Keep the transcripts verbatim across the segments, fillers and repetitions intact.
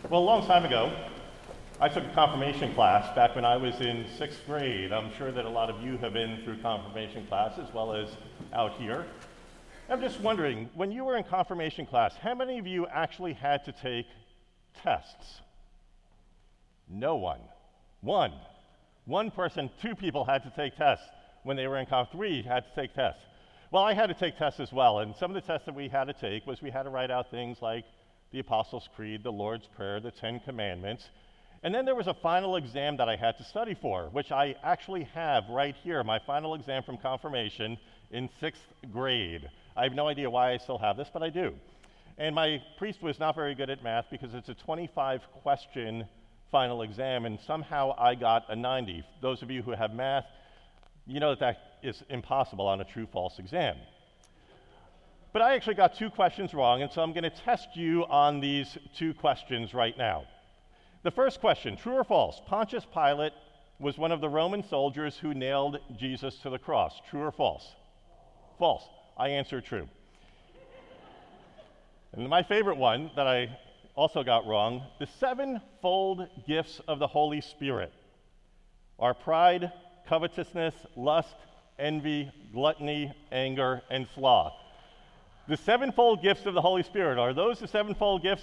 Well, a long time ago, I took a confirmation class back when I was in sixth grade. I'm sure that a lot of you have been through confirmation class as well as out here. I'm just wondering, when you were in confirmation class, how many of you actually had to take tests? No one. One. One person, two people had to take tests when they were in conf. Three had to take tests. Well, I had to take tests as well, and some of the tests that we had to take was we had to write out things like the Apostles' Creed, the Lord's Prayer, the Ten Commandments. And then there was a final exam that I had to study for, which I actually have right here, my final exam from confirmation in sixth grade. I have no idea why I still have this, but I do. And my priest was not very good at math because it's a twenty-five question final exam, and somehow I got a ninety. Those of you who have math, you know that that is impossible on a true-false exam. But I actually got two questions wrong, and so I'm going to test you on these two questions right now. The first question, true or false? Pontius Pilate was one of the Roman soldiers who nailed Jesus to the cross. True or false? False. I answer true. And my favorite one that I also got wrong, the sevenfold gifts of the Holy Spirit are pride, covetousness, lust, envy, gluttony, anger, and sloth. The sevenfold gifts of the Holy Spirit, are those the sevenfold gifts?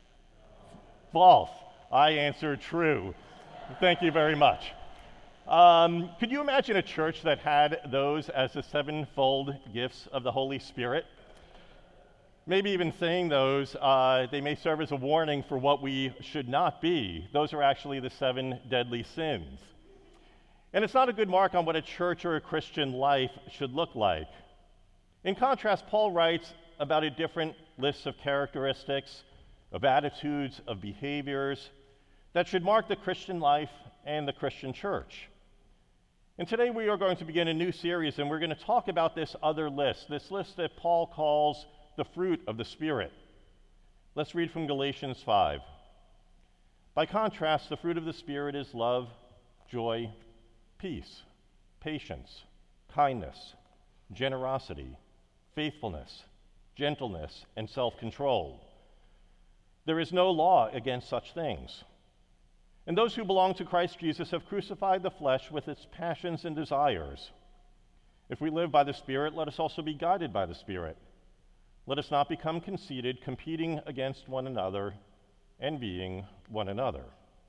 False. I answer true. Thank you very much. Um, could you imagine a church that had those as the sevenfold gifts of the Holy Spirit? Maybe even saying those, uh, they may serve as a warning for what we should not be. Those are actually the seven deadly sins. And it's not a good mark on what a church or a Christian life should look like. In contrast, Paul writes about a different list of characteristics, of attitudes, of behaviors that should mark the Christian life and the Christian church. And today we are going to begin a new series, and we're going to talk about this other list, this list that Paul calls the fruit of the Spirit. Let's read from Galatians five. By contrast, the fruit of the Spirit is love, joy, peace, patience, kindness, generosity, faithfulness, gentleness, and self-control. There is no law against such things. And those who belong to Christ Jesus have crucified the flesh with its passions and desires. If we live by the Spirit, let us also be guided by the Spirit. Let us not become conceited, competing against one another, envying one another.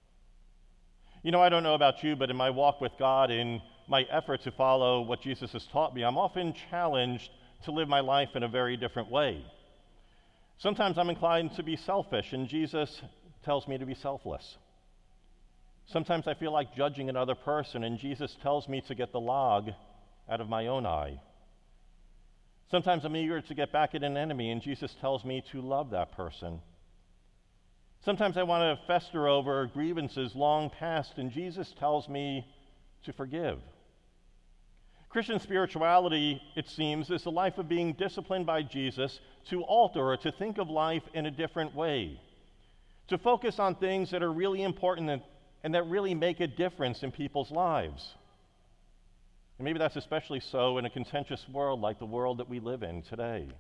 You know, I don't know about you, but in my walk with God, in my effort to follow what Jesus has taught me, I'm often challenged to live my life in a very different way. Sometimes I'm inclined to be selfish, and Jesus tells me to be selfless. Sometimes I feel like judging another person, and Jesus tells me to get the log out of my own eye. Sometimes I'm eager to get back at an enemy, and Jesus tells me to love that person. Sometimes I want to fester over grievances long past, and Jesus tells me to forgive. Christian spirituality, it seems, is the life of being disciplined by Jesus to alter or to think of life in a different way, to focus on things that are really important and, and that really make a difference in people's lives. And maybe that's especially so in a contentious world like the world that we live in today.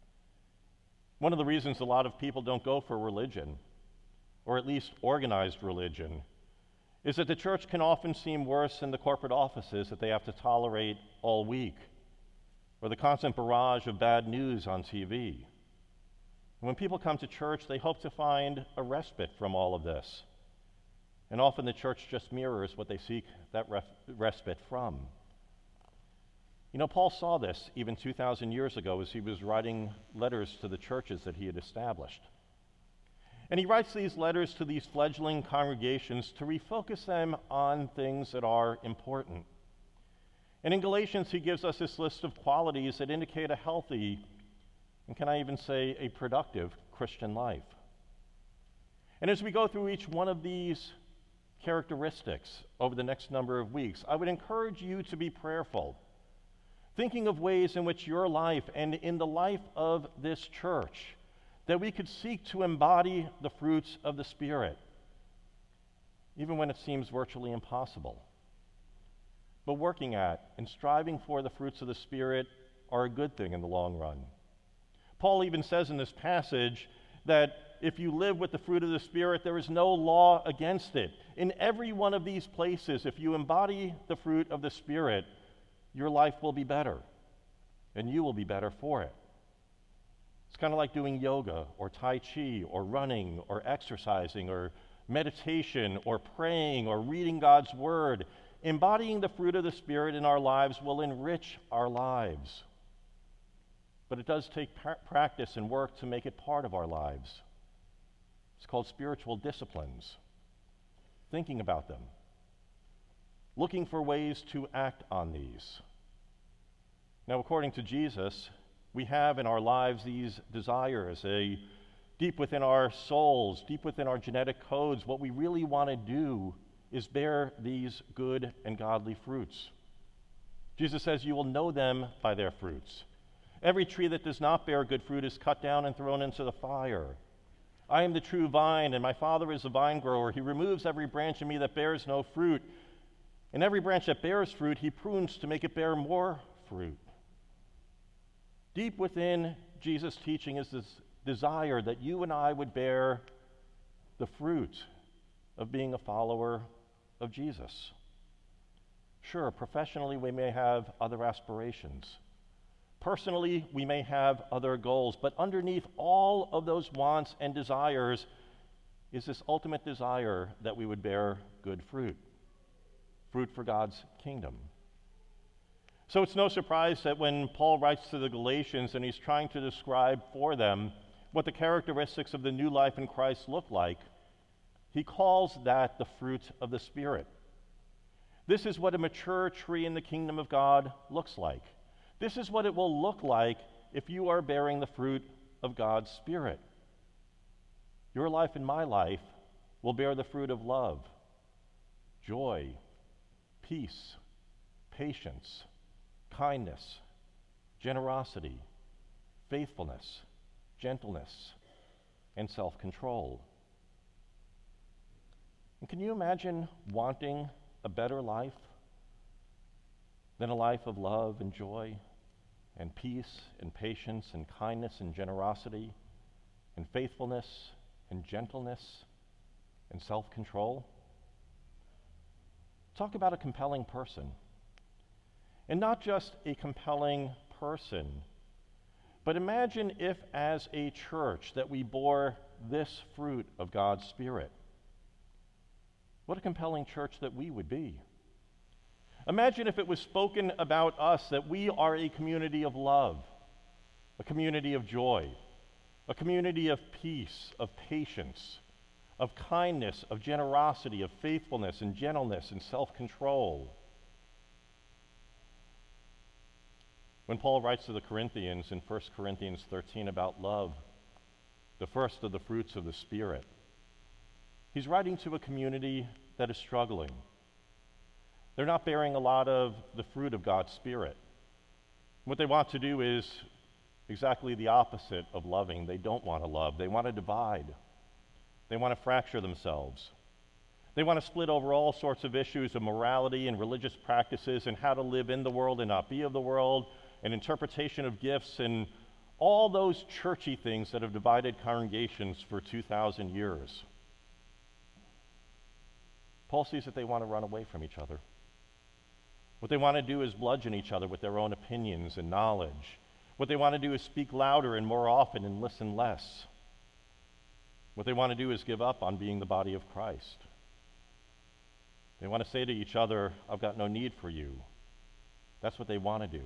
One of the reasons a lot of people don't go for religion, or at least organized religion, is that the church can often seem worse than the corporate offices that they have to tolerate all week, or the constant barrage of bad news on T V. And when people come to church, they hope to find a respite from all of this. And often the church just mirrors what they seek that ref- respite from. You know, Paul saw this even two thousand years ago as he was writing letters to the churches that he had established. And he writes these letters to these fledgling congregations to refocus them on things that are important. And in Galatians, he gives us this list of qualities that indicate a healthy, and can I even say a productive, Christian life. And as we go through each one of these characteristics over the next number of weeks, I would encourage you to be prayerful, thinking of ways in which your life and in the life of this church that we could seek to embody the fruits of the Spirit, even when it seems virtually impossible. But working at and striving for the fruits of the Spirit are a good thing in the long run. Paul even says in this passage that if you live with the fruit of the Spirit, there is no law against it. In every one of these places, if you embody the fruit of the Spirit, your life will be better, and you will be better for it. It's kind of like doing yoga or Tai Chi or running or exercising or meditation or praying or reading God's Word. Embodying the fruit of the Spirit in our lives will enrich our lives. But it does take pra- practice and work to make it part of our lives. It's called spiritual disciplines. Thinking about them. Looking for ways to act on these. Now, according to Jesus, we have in our lives these desires, a deep within our souls, deep within our genetic codes. What we really want to do is bear these good and godly fruits. Jesus says, you will know them by their fruits. Every tree that does not bear good fruit is cut down and thrown into the fire. I am the true vine, and my Father is the vine grower. He removes every branch in me that bears no fruit, and every branch that bears fruit, he prunes to make it bear more fruit. Deep within Jesus' teaching is this desire that you and I would bear the fruit of being a follower of Jesus. Sure, professionally we may have other aspirations. Personally, we may have other goals, but underneath all of those wants and desires is this ultimate desire that we would bear good fruit, fruit for God's kingdom. So it's no surprise that when Paul writes to the Galatians and he's trying to describe for them what the characteristics of the new life in Christ look like, he calls that the fruit of the Spirit. This is what a mature tree in the kingdom of God looks like. This is what it will look like if you are bearing the fruit of God's Spirit. Your life and my life will bear the fruit of love, joy, peace, patience, kindness, generosity, faithfulness, gentleness, and self-control. And can you imagine wanting a better life than a life of love and joy and peace and patience and kindness and generosity and faithfulness and gentleness and self-control? Talk about a compelling person. And not just a compelling person, but imagine if as a church that we bore this fruit of God's Spirit. What a compelling church that we would be. Imagine if it was spoken about us that we are a community of love, a community of joy, a community of peace, of patience, of kindness, of generosity, of faithfulness and gentleness and self-control. When Paul writes to the Corinthians in First Corinthians thirteen about love, the first of the fruits of the Spirit, he's writing to a community that is struggling. They're not bearing a lot of the fruit of God's Spirit. What they want to do is exactly the opposite of loving. They don't want to love. They want to divide. They want to fracture themselves. They want to split over all sorts of issues of morality and religious practices and how to live in the world and not be of the world, and interpretation of gifts and all those churchy things that have divided congregations for two thousand years. Paul sees that they want to run away from each other. What they want to do is bludgeon each other with their own opinions and knowledge. What they want to do is speak louder and more often and listen less. What they want to do is give up on being the body of Christ. They want to say to each other, I've got no need for you. That's what they want to do.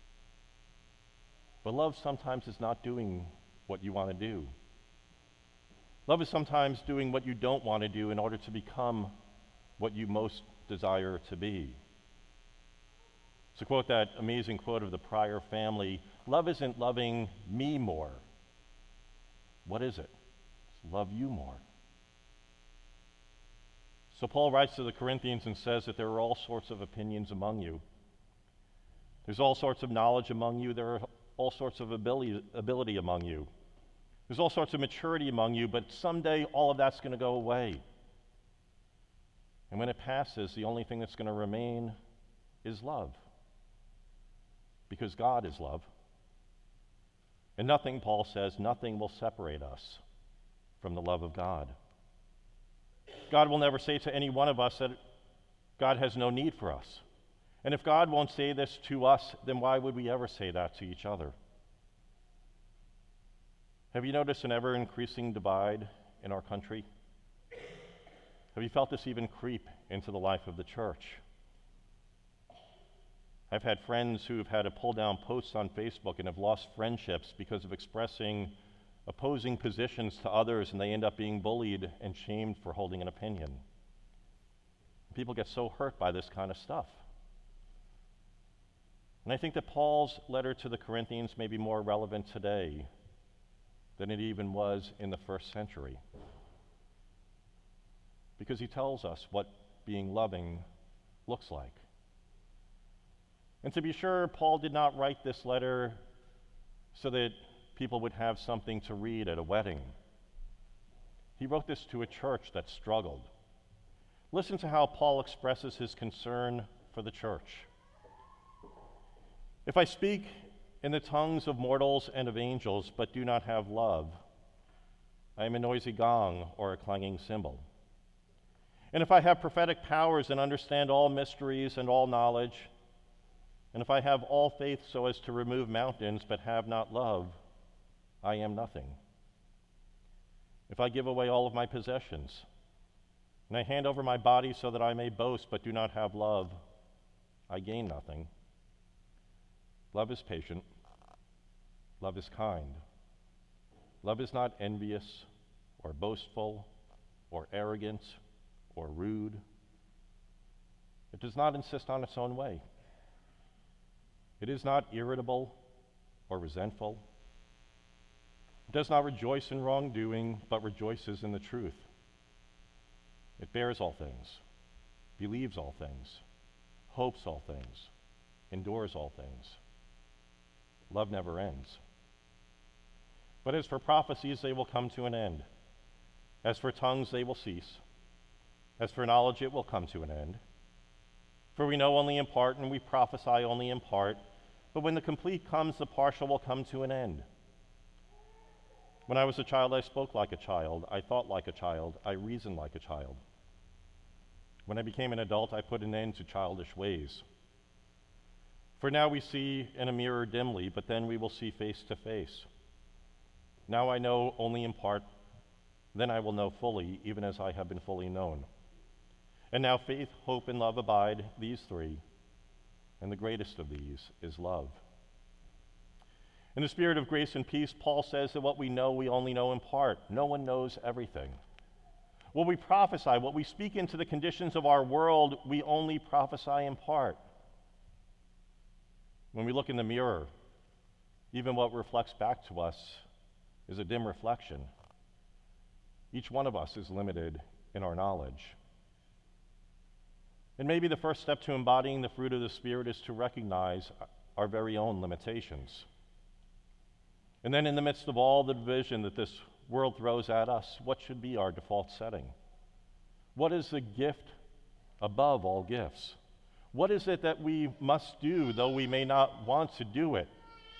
But love sometimes is not doing what you want to do. Love is sometimes doing what you don't want to do in order to become what you most desire to be. To quote that amazing quote of the Pryor family, love isn't loving me more. What is it? It's love you more. So Paul writes to the Corinthians and says that there are all sorts of opinions among you. There's all sorts of knowledge among you. There are all sorts of ability, ability among you. There's all sorts of maturity among you, but someday all of that's going to go away. And when it passes, the only thing that's going to remain is love. Because God is love. And nothing, Paul says, nothing will separate us from the love of God. God will never say to any one of us that God has no need for us. And if God won't say this to us, then why would we ever say that to each other? Have you noticed an ever-increasing divide in our country? Have you felt this even creep into the life of the church? I've had friends who've had to pull down posts on Facebook and have lost friendships because of expressing opposing positions to others, and they end up being bullied and shamed for holding an opinion. People get so hurt by this kind of stuff. And I think that Paul's letter to the Corinthians may be more relevant today than it even was in the first century, because he tells us what being loving looks like. And to be sure, Paul did not write this letter so that people would have something to read at a wedding. He wrote this to a church that struggled. Listen to how Paul expresses his concern for the church. If I speak in the tongues of mortals and of angels, but do not have love, I am a noisy gong or a clanging cymbal. And if I have prophetic powers and understand all mysteries and all knowledge, and if I have all faith so as to remove mountains, but have not love, I am nothing. If I give away all of my possessions, and I hand over my body so that I may boast, but do not have love, I gain nothing. Love is patient. Love is kind. Love is not envious or boastful or arrogant or rude. It does not insist on its own way. It is not irritable or resentful. It does not rejoice in wrongdoing, but rejoices in the truth. It bears all things, believes all things, hopes all things, endures all things. Love never ends. But as for prophecies, they will come to an end. As for tongues, they will cease. As for knowledge, it will come to an end. For we know only in part, and we prophesy only in part. But when the complete comes, the partial will come to an end. When I was a child, I spoke like a child. I thought like a child. I reasoned like a child. When I became an adult, I put an end to childish ways. For now we see in a mirror dimly, but then we will see face to face. Now I know only in part, then I will know fully, even as I have been fully known. And now faith, hope, and love abide, these three, and the greatest of these is love. In the spirit of grace and peace, Paul says that what we know, we only know in part. No one knows everything. What we prophesy, what we speak into the conditions of our world, we only prophesy in part. When we look in the mirror, even what reflects back to us is a dim reflection. Each one of us is limited in our knowledge. And maybe the first step to embodying the fruit of the Spirit is to recognize our very own limitations. And then in the midst of all the division that this world throws at us, what should be our default setting? What is the gift above all gifts? What is it that we must do, though we may not want to do it?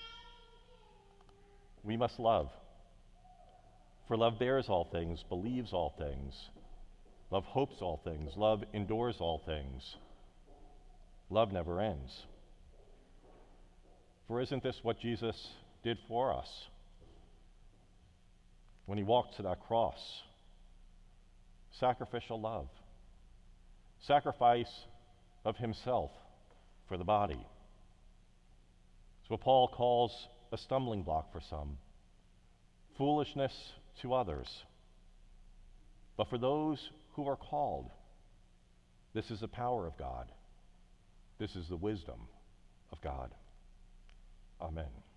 We must love. For love bears all things, believes all things. Love hopes all things. Love endures all things. Love never ends. For isn't this what Jesus did for us when he walked to that cross? Sacrificial love. Sacrifice of himself for the body. It's what Paul calls a stumbling block for some, foolishness to others. But for those who are called, this is the power of God. This is the wisdom of God. Amen.